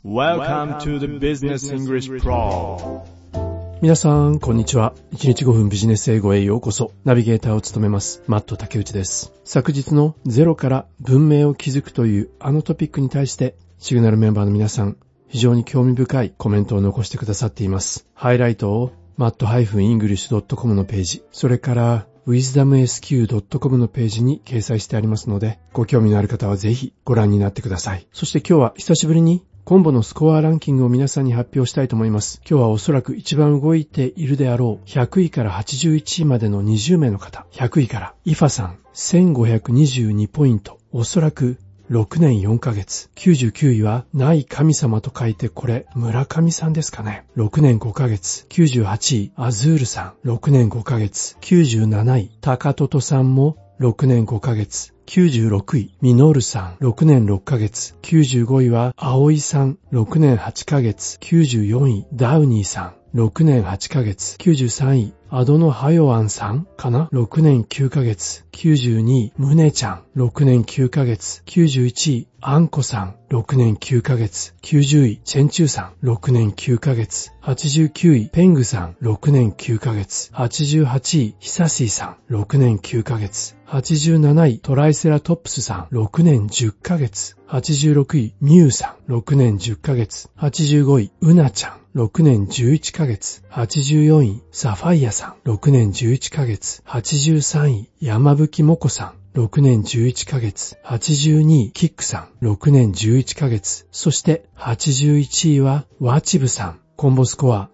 Welcome to the Business English Pro。 皆さん、こんにちは。1日5分ビジネス英語へようこそ。ナビゲーターを務めます、マット竹内です。昨日のゼロから文明を築くというあのトピックに対して、シグナルメンバーの皆さん、非常に興味深いコメントを残してくださっています。ハイライトを matt-english.com のページ、それから、wisdomsq.com のページに掲載してありますので、ご興味のある方はぜひご覧になってください。そして今日は久しぶりにコンボのスコアランキングを皆さんに発表したいと思います。今日はおそらく一番動いているであろう100位から81位までの20名の方。100位からイファさん1522ポイント。おそらく6年4ヶ月。99位はない神様と書いてこれ村上さんですかね。6年5ヶ月。98位アズールさん6年5ヶ月。97位高トトさんも6年5ヶ月。96位ミノルさん6年6ヶ月。95位は葵さん6年8ヶ月。94位ダウニーさん6年8ヶ月。93位アドノハヨアンさんかな ?6 年9ヶ月。92位ムネちゃん6年9ヶ月。91位アンコさん6年9ヶ月。90位チェンチューさん6年9ヶ月。89位ペングさん6年9ヶ月。88位ヒサシーさん6年9ヶ月。87位トライセラトップスさん6年10ヶ月。86位ミュウさん6年10ヶ月。85位ウナちゃん6年11ヶ月。84位サファイアさん6年11ヶ月。83位山吹もこさん6年11ヶ月。82位キックさん6年11ヶ月。そして81位はワチブさん。コンボスコア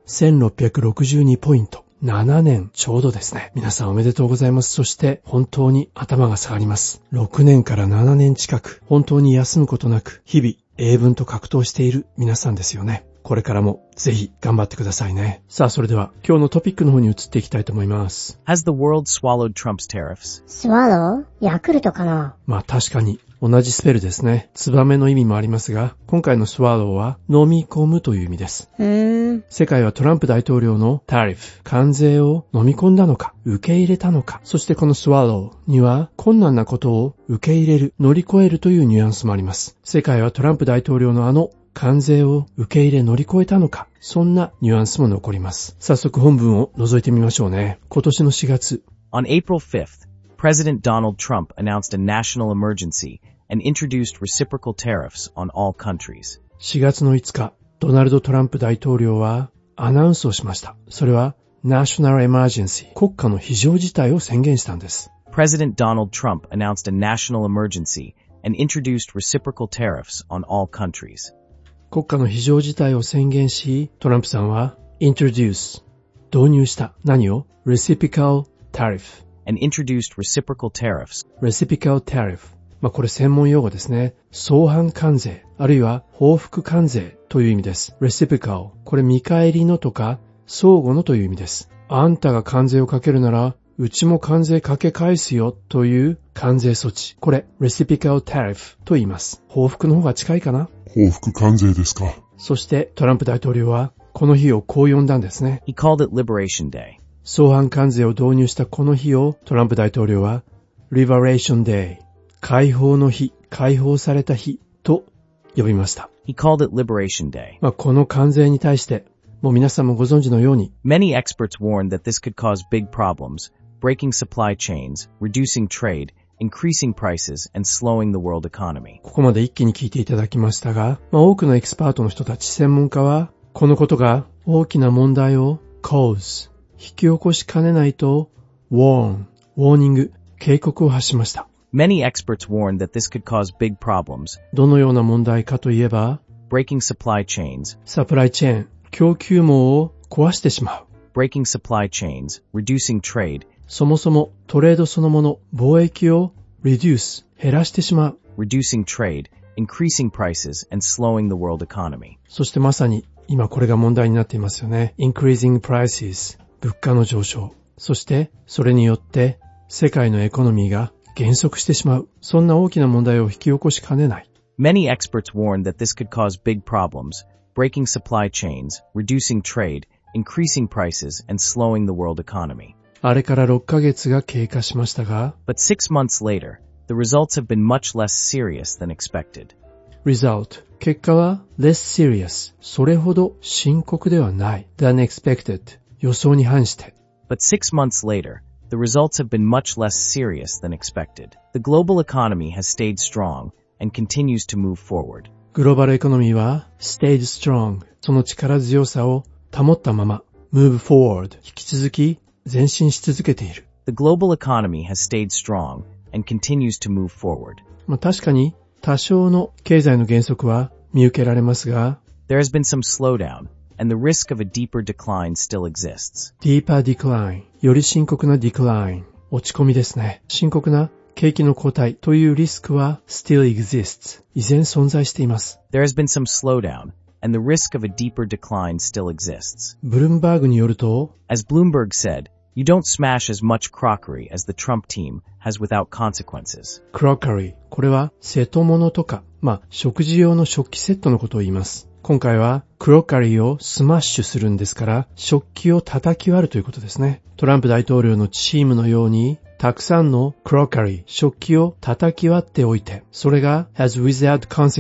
1662ポイント。7年ちょうどですね。皆さんおめでとうございます。そして本当に頭が下がります。6年から7年近く本当に休むことなく日々英文と格闘している皆さんですよね。これからもぜひ頑張ってくださいね。さあそれでは今日のトピックの方に移っていきたいと思います。 Has the world swallowed Trump's tariffs? Swallow? ヤクルトかな。 まあ確かに同じスペルですね。ツバメの意味もありますが、今回のスワローは飲み込むという意味です。世界はトランプ大統領のタリフ、関税を飲み込んだのか、受け入れたのか。そしてこのスワローには困難なことを受け入れる、乗り越えるというニュアンスもあります。世界はトランプ大統領のあの関税を受け入れ乗り越えたのか、そんなニュアンスも残ります。早速本文を覗いてみましょうね。今年の4月。 On April 5th, President Donald Trump announced a national emergency and introduced reciprocal tariffs on all countries. 4月の5日、ドナルド・トランプ大統領はアナウンスをしました。それは National Emergency、国家の非常事態を宣言したんです。 President Donald Trump announced a national emergency and introduced reciprocal tariffs on all countries. 国家の非常事態を宣言し、トランプさんは introduce、導入した。何を reciprocal tariff and introduced reciprocal tariffs. reciprocal tariff。これ専門用語ですね。相反関税、あるいは報復関税という意味です。reciprocal。これ見返りのとか相互のという意味です。あんたが関税をかけるなら、うちも関税かけ返すよという関税措置。これ reciprocal tariff と言います。報復の方が近いかな？ 報復関税ですか。 そしてトランプ大統領はこの日をこう呼んだんですね。 He called it Liberation Day. 相反関税を導入したこの日をトランプ大統領は Liberation Day、解放の日、解放された日と呼びました。 He called it Liberation Day. この関税に対してもう皆さんもご存知のように Many experts warned that this could cause big problems, breaking supply chains, reducing trade, increasing prices, and slowing the world economy. ここまで一気に聞いていただきましたが、多くのエキスパートの人たち、専門家はこのことが大きな問題を cause、引き起こしかねないと warn、ウォーニング、警告を発しました。 Many experts warned that this could cause big problems. どのような問題かといえば breaking supply chains, サプライチェーン、供給網を壊してしまう。 breaking supply chains, reducing trade, そもそもトレードそのもの、貿易を reduce、減らしてしまう。 reducing trade, increasing prices, and slowing the world economy. そしてまさに今これが問題になっていますよね。increasing prices、物価の上昇。そしてそれによって世界のエコノミーが減速してしまう。そんな大きな問題を引き起こしかねない。 Many experts warned that this could cause big problems, breaking supply chains, reducing trade, increasing prices, and slowing the world economy. あれから6ヶ月が経過しましたが、 But 6 months later, the results have been much less serious than expected. result 結果は less serious それほど深刻ではない than expected 予想に反して。 But 6 months later, the results have been much less serious than expected. The global economy has stayed strong and continues to move forward. グローバルエコノミーは stayed strong その力強さを保ったまま move forward 引き続き前進し続けている。 The global economy has stayed strong and continues to move forward. 確かに多少の経済の減速は見受けられますが、 There has been some slowdown, and the risk of a deeper decline still exists. deeper decline より深刻な decline 落ち込みですね。深刻な景気の後退というリスクは still exists 依然存在しています。 There has been some slowdown, and the risk of a deeper decline still exists. ブルームバーグによると、 As Bloomberg said, you don't smash as much crockery as the Trump team has without consequences. crockery これは瀬戸物とか、食事用の食器セットのことを言います。今回はクロッカリーをスマッシュするんですから、食器を叩き割るということですね。トランプ大統領のチームのように、たくさんのクロッカリー、食器を叩き割っておいて、それが has without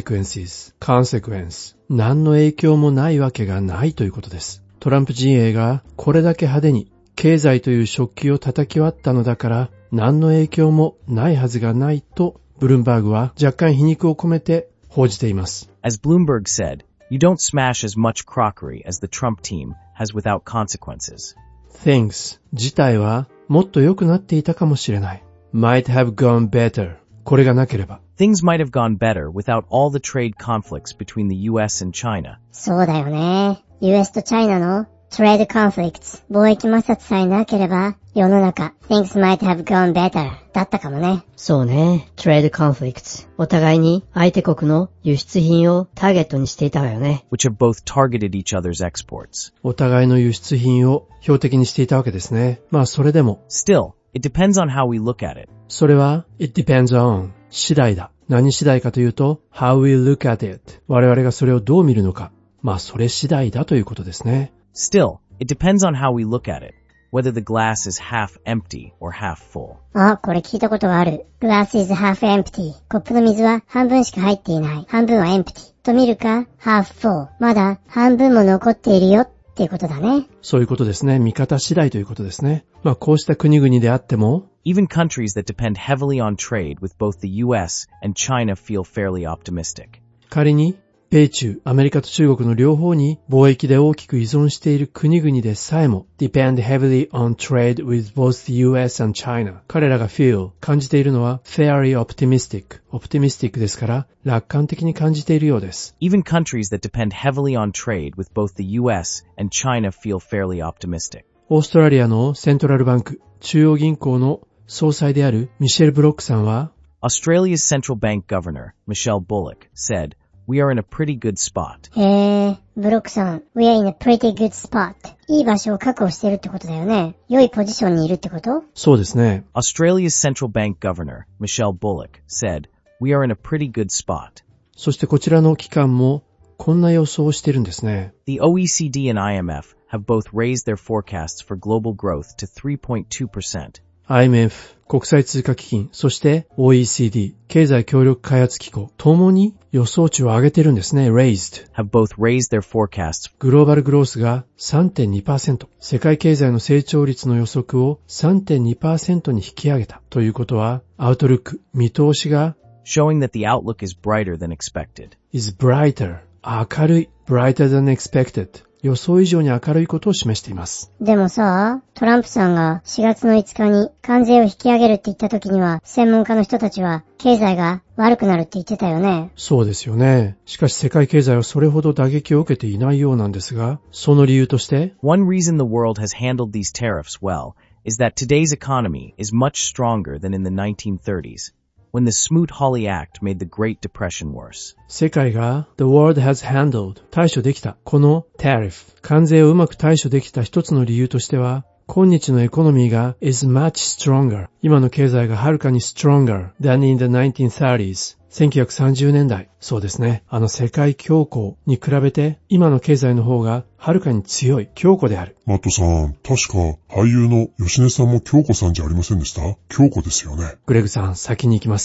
consequence 何の影響もないわけがないということです。トランプ陣営がこれだけ派手に経済という食器を叩き割ったのだから何の影響もないはずがないとブルームバーグは若干皮肉を込めて報じています。 As Bloomberg said, you don't smash as much crockery as the Trump team has without consequences. Things 自体はもっと良くなっていたかもしれない。might have gone better これがなければ。 Things might have gone better without all the trade conflicts between the US and China. そうだよね。US とチャイナのトレードコンフリクト、貿易摩擦さえなければ、世の中、things might have gone better だったかもね。 そうね。トレードコンフリクト。お互いに相手国の輸出品をターゲットにしていたわよね。 Which have both targeted each other's exports. お互いの輸出品を標的にしていたわけですね。それでも。 Still, it depends on how we look at it. それは、it depends on 次第だ。何次第かというと、how we look at it 我々がそれをどう見るのか。それ次第だということですね。 Still, it depends on how we look at it, whether the glass is half empty or half full. これ聞いたことがある。Glass is half empty. コップの水は半分しか入っていない。半分は empty. と見るか、half full. まだ半分も残っているよっていうことだね。 そういうことですね。見方次第ということですね。こうした国々であっても、 Even countries that depend heavily on trade with both the US and China feel fairly optimistic. 仮に、米中、アメリカと中国の両方に貿易で大きく依存している国々でさえも depend heavily on trade with both the US and China 彼らが feel 感じているのは fairly optimistic ですから楽観的に感じているようです。 Even countries that depend heavily on trade with both the US and China feel fairly optimistic. オーストラリアのセントラルバンク中央銀行の総裁であるミシェル・ブロックさんは Australia's central bank governor, Michelle Bullock, said,We are in a pretty good spot. ブロックさん、We are in a pretty good spot. いい場所を確保してるってことだよね。良いポジションにいるってこと？ そうですね。 Australia's central bank governor, Michelle Bullock, said, We are in a pretty good spot. そしてこちらの機関もこんな予想をしてるんですね。 The OECD and IMF have both raised their forecasts for global growth to 3.2%. IMF、国際通貨基金、そして OECD、経済協力開発機構、ともに予想値を上げてるんですね。raised。 have both raised their forecasts. グローバルグロースが 3.2%、世界経済の成長率の予測を 3.2% に引き上げた。ということは、アウトルック、見通しが showing that the outlook is brighter than expected. is brighter、明るい、brighter than expected。予想以上に明るいことを示しています。 でもさ、トランプさんが4月の5日に関税を引き上げるって言った時には、専門家の人たちは経済が悪くなるって言ってたよね。 そうですよね。しかし世界経済はそれほど打撃を受けていないようなんですが、その理由として、 One reason the world has handled these tariffs well is that today's economy is much stronger than in the 1930s.When the Smoot-Hawley Act made the Great Depression worse. 世界が the world has handled 対処できた。この tariff 関税をうまく対処できた一つの理由としては、今日のエコノミーが is much stronger 今の経済がはるかに stronger than in the 1930s 1930年代、そうですね、世界恐慌に比べて今の経済の方がはるかに強い、強固である。 マットさん、確か俳優の吉根さんも京子さんじゃありませんでした？京子ですよね。 グレグさん、先に行きます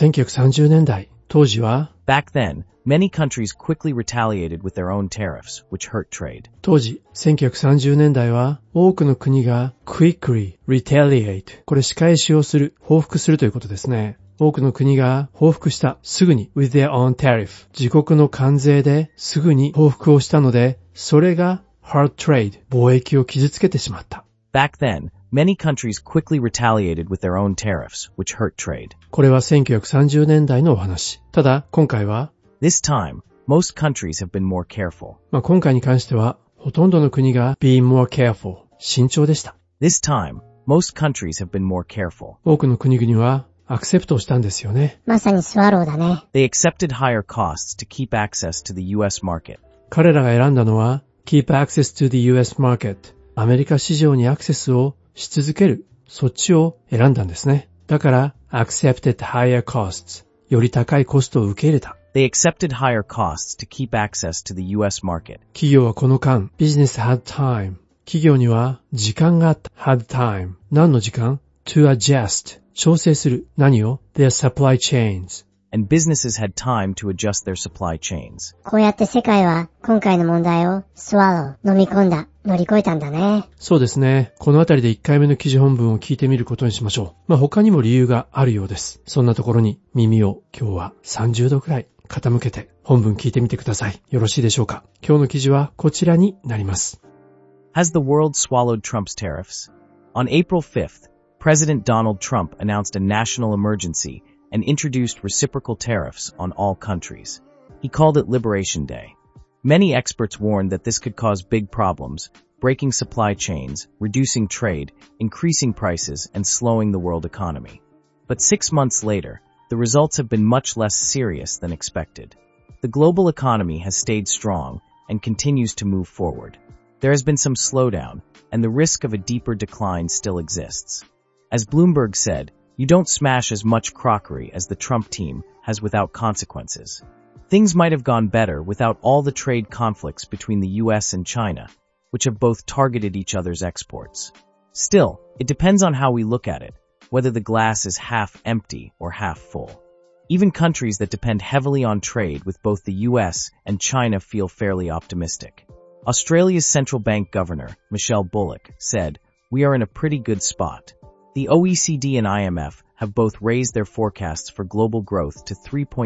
。1930年代、当時は、 Back then, many countries quickly retaliated with their own tariffs, which hurt trade. 当時、1930年代は、多くの国が quickly retaliate、これ仕返しをする、報復するということですね。多くの国が報復した、すぐに with their own tariff、自国の関税ですぐに報復をしたので、それが hurt trade、貿易を傷つけてしまった。 Back then, many countries quickly retaliated with their own tariffs, which hurt trade. これは1930年代のお話。ただ、今回は、 This time, most countries have been more careful. 今回に関しては、ほとんどの国が be more careful、慎重でした。 This time, most countries have been more careful. 多くの国々はアクセプトをしたんですよね。 まさにスワローだね。 They accepted higher costs to keep access to the US market. 彼らが選んだのは keep access to the US market、アメリカ市場にアクセスをし続ける、そっちを選んだんですね。だから accepted higher costs、より高いコストを受け入れた。 They accepted higher costs to keep access to the US market. 企業はこの間、business had time。企業には時間があった。had time。何の時間？ to adjust。調整する。何を？ their supply chains。 And businesses had time to adjust their supply chains. こうやって世界は今回の問題をスワロー、飲み込んだ、乗り越えたんだね。 そうですね。このあたりで1回目の記事本文を聞いてみることにしましょう。他にも理由があるようです。そんなところに耳を今日は30度くらい傾けて本文聞いてみてください。よろしいでしょうか。今日の記事はこちらになります。 Has the world swallowed Trump's tariffs? On April 5th, President Donald Trump announced a national emergency and introduced reciprocal tariffs on all countries. He called it Liberation Day. Many experts warned that this could cause big problems, breaking supply chains, reducing trade, increasing prices, and slowing the world economy. But 6 months later, the results have been much less serious than expected. The global economy has stayed strong and continues to move forward. There has been some slowdown, and the risk of a deeper decline still exists. As Bloomberg said, you don't smash as much crockery as the Trump team has without consequences. Things might have gone better without all the trade conflicts between the US and China, which have both targeted each other's exports. Still, it depends on how we look at it, whether the glass is half empty or half full. Even countries that depend heavily on trade with both the US and China feel fairly optimistic. Australia's central bank governor, Michelle Bullock, said, "We are in a pretty good spot." The OECD and IMF have both raised their forecasts for global growth to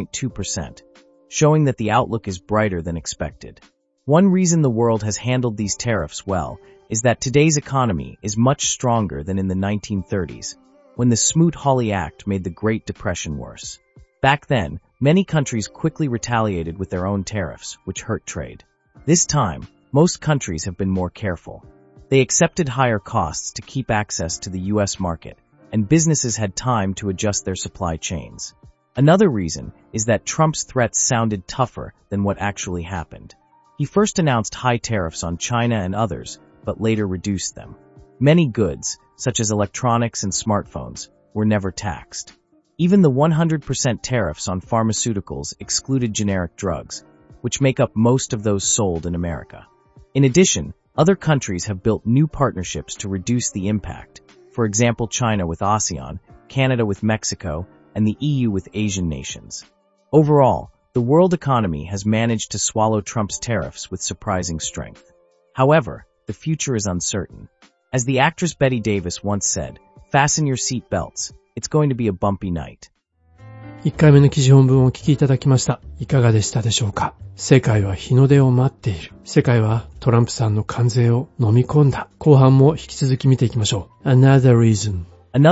3.2%, showing that the outlook is brighter than expected. One reason the world has handled these tariffs well is that today's economy is much stronger than in the 1930s, when the Smoot-Hawley Act made the Great Depression worse. Back then, many countries quickly retaliated with their own tariffs, which hurt trade. This time, most countries have been more careful. They accepted higher costs to keep access to the US market, and businesses had time to adjust their supply chains. Another reason is that Trump's threats sounded tougher than what actually happened. He first announced high tariffs on China and others, but later reduced them. Many goods, such as electronics and smartphones, were never taxed. Even the 100% tariffs on pharmaceuticals excluded generic drugs, which make up most of those sold in America. In addition, other countries have built new partnerships to reduce the impact. For example, China with ASEAN, Canada with Mexico, and the EU with Asian nations. Overall, the world economy has managed to swallow Trump's tariffs with surprising strength. However, the future is uncertain. As the actress Betty Davis once said, "Fasten your seat belts. It's going to be a bumpy night." 1回目の記事本文をお聞きいただきました。いかがでしたでしょうか。世界は日の出を待っている。世界はトランプさんの関税を飲み込んだ。後半も引き続き見ていきましょう。Another reason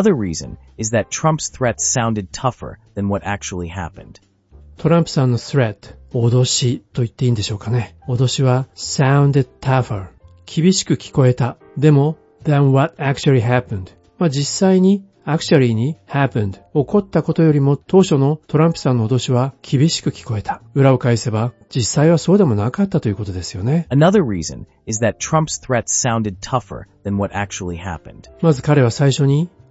is that Trump's threats sounded tougher than what actually happened. トランプさんの threat、脅しと言っていいんでしょうかね。脅しは sounded tougher、厳しく聞こえた。でも than what actually happened。実際にactually に happened 起こったことよりも当初のトランプさんの脅しは厳しく聞こえた。裏を返せば実際はそうでもなかったということですよね。 Another reason is that Trump's threats sounded tougher than what actually happened. まず彼は最初に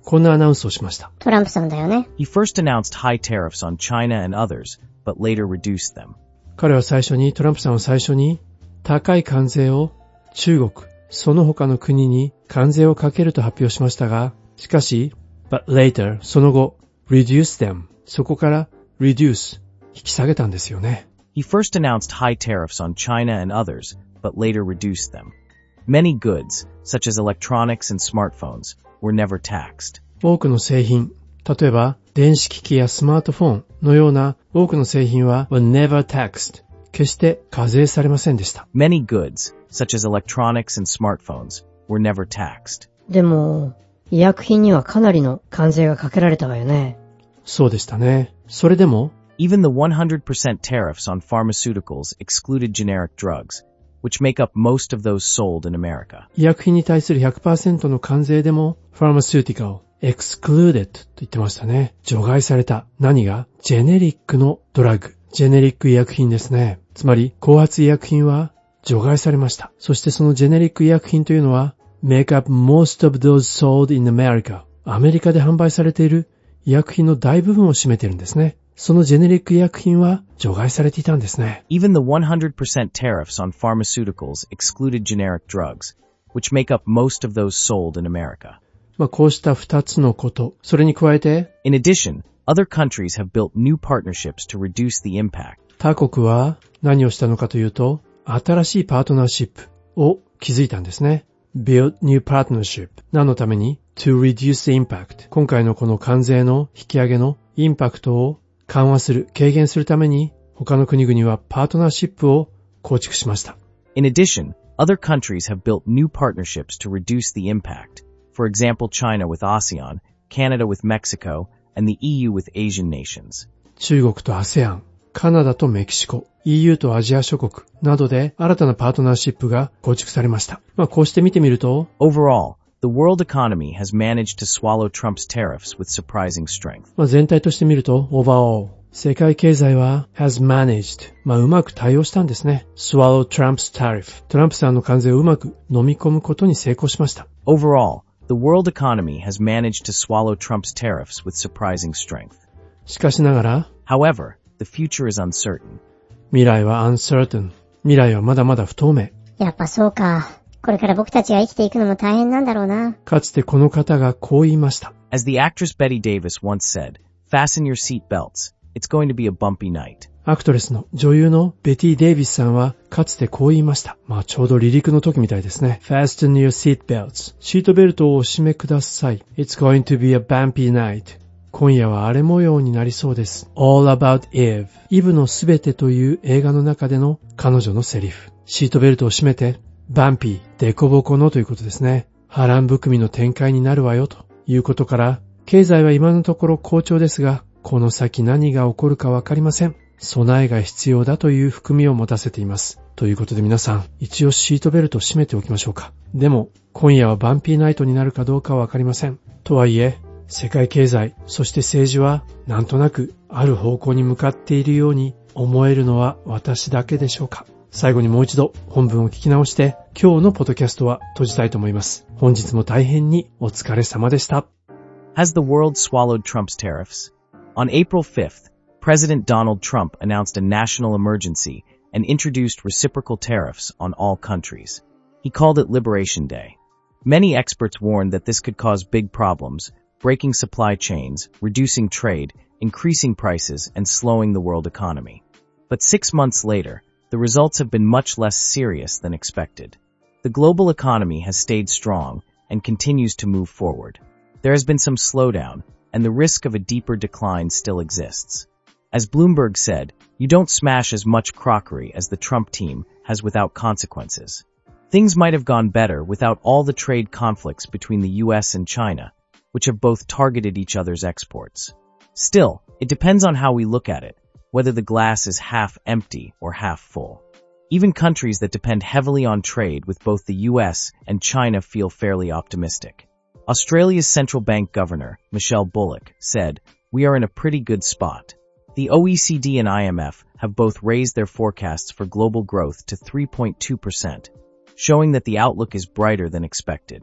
こんなアナウンスをしました。 トランプさんだよね。 He first announced high tariffs on China and others, but later reduced them. トランプさんは最初に高い関税を中国、その他の国に関税をかけると発表しましたが、しかし、but later、その後、reduce them、そこから reduce、引き下げたんですよね。 He first announced high tariffs on China and others, but later reduced them. Many goods, such as electronics and smartphones, were never taxed. 多くの製品、例えば電子機器やスマートフォンのような多くの製品は were never taxed、決して課税されませんでした。 Many goods, such as electronics and smartphones, were never taxed. でも、医薬品にはかなりの関税がかけられたわよね。 そうでしたね。それでも、 Even the 100% tariffs on pharmaceuticals excluded generic drugs, which make up most of those sold in America. 医薬品に対する 100% の関税でも pharmaceutical excluded と言ってましたね。除外された。何が？ジェネリックのドラッグ。ジェネリック医薬品ですね。つまり、後発医薬品は除外されました。そしてそのジェネリック医薬品というのは make up most of those sold in America。アメリカで販売されている医薬品の大部分を占めているんですね。そのジェネリック医薬品は除外されていたんですね。 Even the 100% tariffs on pharmaceuticals excluded generic drugs, which make up most of those sold in America. こうした2つのこと。それに加えて、 In addition, other countries have built new partnerships to reduce the impact. 他国は何をしたのかというと、新しいパートナーシップを築いたんですね。build new partnership。何のために？ to reduce the impact。今回のこの関税の引き上げのインパクトを緩和する、軽減するために、他の国々はパートナーシップを構築しました。 In addition, other countries have built new partnerships to reduce the impact. For example, China with ASEAN, Canada with Mexico, and the EU with Asian nations. 中国と ASEAN、カナダとメキシコ、EU とアジア諸国などで新たなパートナーシップが構築されました。こうして見てみると、 Overall, the world economy has managed to swallow Trump's tariffs with surprising strength. 全体として見ると、overall、世界経済は has managed、うまく対応したんですね。swallow Trump's tariff。トランプさんの関税をうまく飲み込むことに成功しました。 Overall, the world economy has managed to swallow Trump's tariffs with surprising strength. しかしながら、 However, the future is uncertain. 未来は uncertain。未来はまだまだ不透明。 やっぱそうか。これから僕たちが生きていくのも大変なんだろうな。 かつてこの方がこう言いました。 As the actress Betty Davis once said, fasten your seat belts. It's going to be a bumpy night. アクトレスの女優のベティ・デイビスさんはかつてこう言いました。ちょうど離陸の時みたいですね。Fasten your seat belts. シートベルトをお締めください。It's going to be a bumpy night. 今夜は荒れ模様になりそうです。All About Eve。イブのすべてという映画の中での彼女のセリフ。シートベルトを締めて、バンピー、デコボコのということですね。波乱含みの展開になるわよということから、経済は今のところ好調ですが、この先何が起こるかわかりません。備えが必要だという含みを持たせています。ということで皆さん、一応シートベルトを締めておきましょうか。でも、今夜はバンピーナイトになるかどうかはわかりません。とはいえ、世界経済、そして政治は、なんとなく、ある方向に向かっているように思えるのは私だけでしょうか。最後にもう一度本文を聞き直して、今日のポッドキャストは閉じたいと思います。本日も大変にお疲れ様でした。 Has the world swallowed Trump's tariffs? On April 5th, President Donald Trump announced a national emergency and introduced reciprocal tariffs on all countries. He called it Liberation Day. Many experts warned that this could cause big problems, breaking supply chains, reducing trade, increasing prices, and slowing the world economy. But 6 months later, the results have been much less serious than expected. The global economy has stayed strong and continues to move forward. There has been some slowdown, and the risk of a deeper decline still exists. As Bloomberg said, you don't smash as much crockery as the Trump team has without consequences. Things might have gone better without all the trade conflicts between the US and China, which have both targeted each other's exports. Still, it depends on how we look at it, whether the glass is half empty or half full. Even countries that depend heavily on trade with both the US and China feel fairly optimistic. Australia's central bank governor, Michelle Bullock, said, "We are in a pretty good spot." The OECD and IMF have both raised their forecasts for global growth to 3.2%, showing that the outlook is brighter than expected.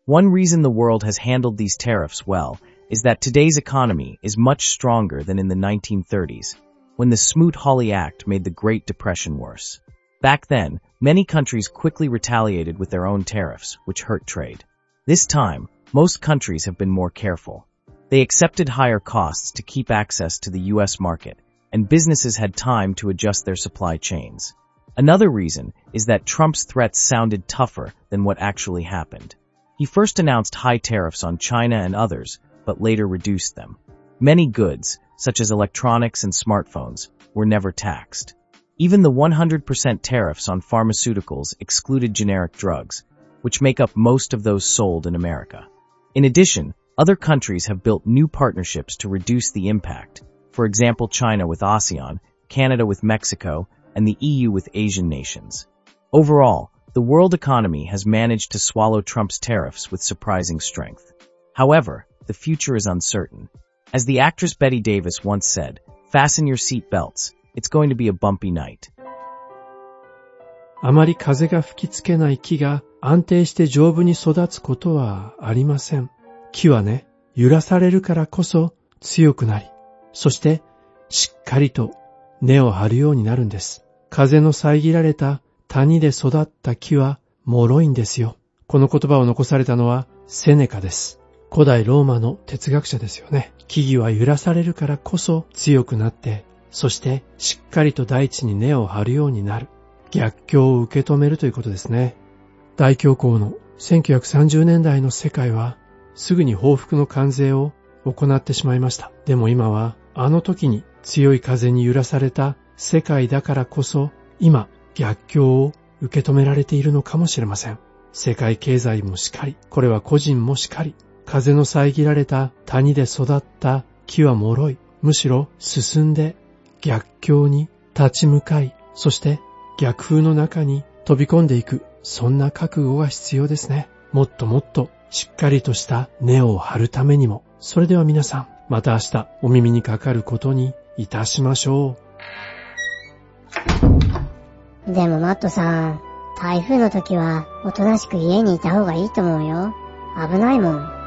One reason the world has handled these tariffs well is that today's economy is much stronger than in the 1930s, when the Smoot-Hawley Act made the Great Depression worse. Back then, many countries quickly retaliated with their own tariffs, which hurt trade. This time, most countries have been more careful. They accepted higher costs to keep access to the U.S. market, and businesses had time to adjust their supply chains. Another reason is that Trump's threats sounded tougher than what actually happened. He first announced high tariffs on China and others, but later reduced them. Many goods, such as electronics and smartphones, were never taxed. Even the 100% tariffs on pharmaceuticals excluded generic drugs, which make up most of those sold in America. In addition, other countries have built new partnerships to reduce the impact. For example, China with ASEAN, Canada with Mexico, and the EU with Asian nations. Overall, the world economy has managed to swallow Trump's tariffs with surprising strength. However, the future is uncertain. As the actress Betty Davis once said, "Fasten your seat belts. It's going to be a bumpy night." あまり風が吹きつけない木が安定して丈夫に育つことはありません。木はね、揺らされるからこそ強くなり、そしてしっかりと根を張るようになるんです。風の遮られた谷で育った木は脆いんですよ。この言葉を残されたのはセネカです。古代ローマの哲学者ですよね。木々は揺らされるからこそ強くなって、そしてしっかりと大地に根を張るようになる。逆境を受け止めるということですね。大恐慌の1930年代の世界はすぐに報復の関税を行ってしまいました。でも今はあの時に強い風に揺らされた世界だからこそ今逆境を受け止められているのかもしれません。世界経済もしかり、これは個人もしかり、風の遮られた谷で育った木は脆い。むしろ進んで逆境に立ち向かい、そして逆風の中に飛び込んでいく、そんな覚悟が必要ですね。もっともっとしっかりとした根を張るためにも。それでは皆さん、また明日お耳にかかることにいたしましょう。でもマットさん、台風の時はおとなしく家にいた方がいいと思うよ。危ないもん。